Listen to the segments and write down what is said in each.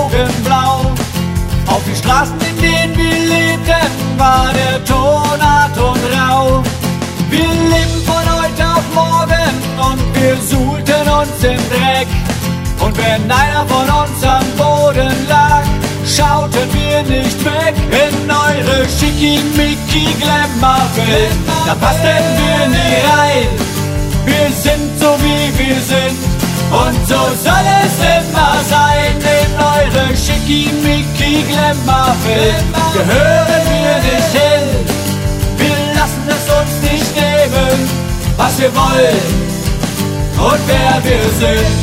Augen blau. Auf die Straßen, in denen wir lebten, war der Ton hart und rau. Wir leben von heute auf morgen und wir suhlten uns im Dreck. Und wenn einer von uns am Boden lag, schauten wir nicht weg in eure Schickimicki-Glamour-Welt. Da passten wir nie rein, wir sind so wie wir sind. Und so soll es immer sein, in eure Schickimicki-Glamour-Welt gehören wir nicht hin. Wir lassen es uns nicht nehmen, was wir wollen und wer wir sind.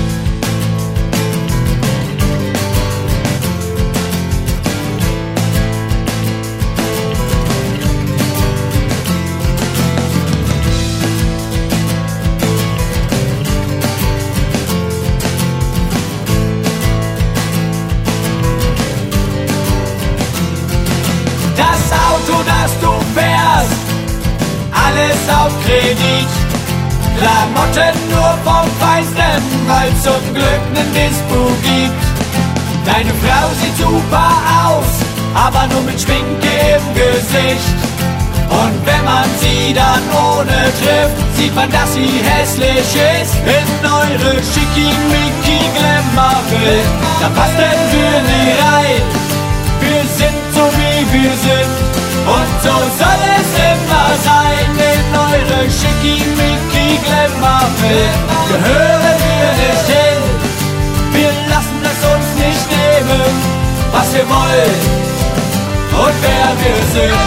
Das Auto, das du fährst, alles auf Kredit. Klamotten nur vom Feinsten, weil zum Glück nen Dispo gibt. Deine Frau sieht super aus, aber nur mit Schminke im Gesicht. Und wenn man sie dann ohne trifft, sieht man, dass sie hässlich ist. In eure Schickimicki-Glamour-Welt, da passten wir nie rein. Wir sind so wie wir sind und so soll es immer sein. In eure Schickimicki-Glamour-Welt gehören wir nicht hin. Wir lassen es uns nicht nehmen, was wir wollen und wer wir sind.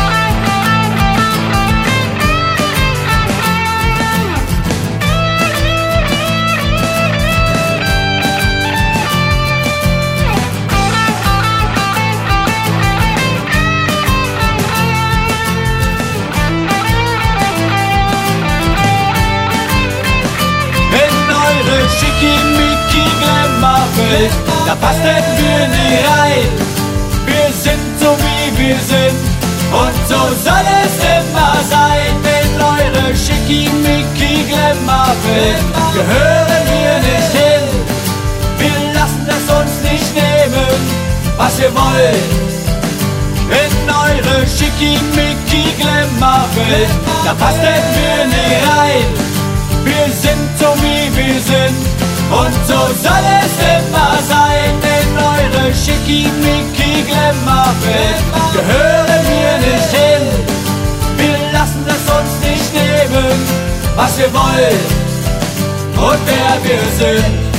Schickimicki-Glamour-Welt, da passten wir nie rein. Wir sind so wie wir sind und so soll es immer sein. In eure Schickimicki-Glamour-Welt gehören wir nicht hin. Wir lassen es uns nicht nehmen, was wir wollen. In eure Schickimicki-Glamour-Welt, da passten wir nie rein. Wir sind so wie wir sind und so soll es immer sein. In eure Schickimicki-Glamour-Welt gehören wir nicht hin. Wir lassen es uns nicht nehmen, was wir wollen und wer wir sind.